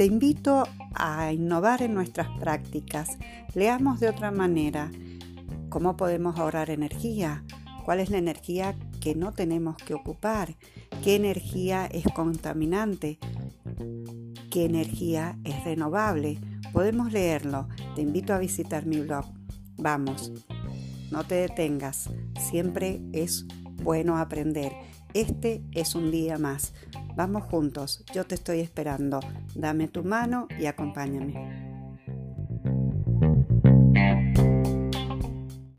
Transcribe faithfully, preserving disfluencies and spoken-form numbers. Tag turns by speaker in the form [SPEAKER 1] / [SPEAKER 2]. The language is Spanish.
[SPEAKER 1] Te invito a innovar en nuestras prácticas. Leamos de otra manera. ¿Cómo podemos ahorrar energía? ¿Cuál es la energía que no tenemos que ocupar? ¿Qué energía es contaminante? ¿Qué energía es renovable? Podemos leerlo. Te invito a visitar mi blog. Vamos, no te detengas. Siempre es bueno aprender. Este es un día más. Vamos juntos. Yo te estoy esperando. Dame tu mano y acompáñame.